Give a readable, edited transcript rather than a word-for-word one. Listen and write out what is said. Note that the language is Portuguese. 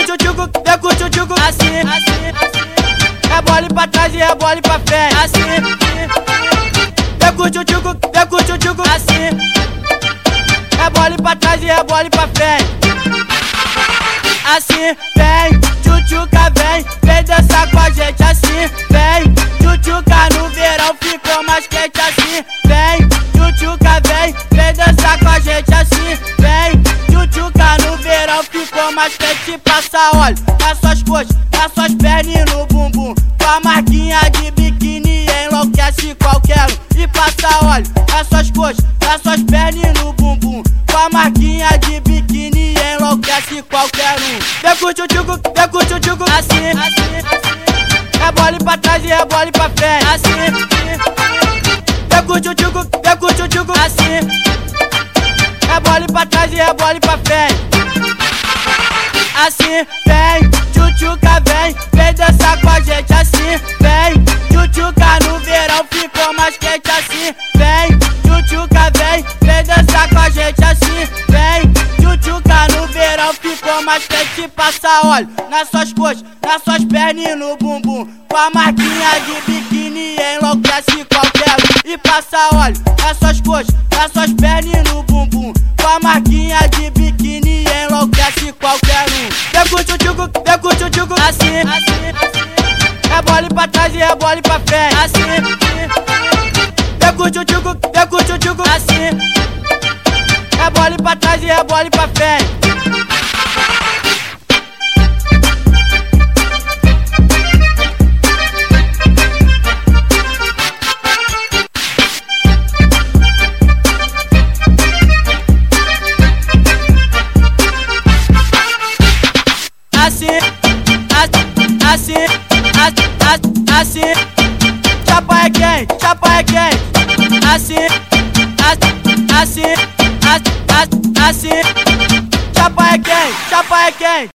tchucu, vem com tchucu, assim, assim. Rebole pra trás e rebole pra frente, assim. Vem com tchucu, assim. Rebole pra trás e rebole pra frente, assim. Vem, tchutchuca, vem dançar com a gente, assim. Vem, tchutchuca, no verão ficou mais quente, assim. Vem, tchutchuca, vem dançar com a gente, assim. Vem, tchutchuca, no verão ficou mais quente. Passa óleo nas suas coxas, nas suas pernas e no bumbum. Com a marquinha de biquíni enlouquece qualquer um. E passa óleo nas suas coxas, nas suas pernas e no bumbum. Com a marquinha de biquíni enlouquece qualquer um. Vem com tchucu, assim, assim. Rebole pra trás e rebole pra frente, assim. Vem com tchucu, assim. Rebole pra trás e rebole pra frente, assim. Vem, tchutchuca, vem dançar com a gente, assim. Vem, tchutchuca, no verão ficou mais quente, assim. Vem, tchutchuca, vem dançar com a gente, assim. Vem, tchutchuca, no verão ficou mais quente. Passa óleo nas suas coxas, nas suas pernas e no bumbum. Com a marquinha de biquíni enlouquece qualquer um. E passa óleo nas suas coxas, nas suas pernas e no bumbum. Com a marquinha de biquíni enlouquece qualquer um. Vem com tchucu, assim, assim. Rebole pra trás e rebole pra frente, assim. Vem com tchucu, assim. Rebole pra trás e rebole pra frente, assim, assim, assim. Chapa é quente, assim, assim, assim. Chapa é quente.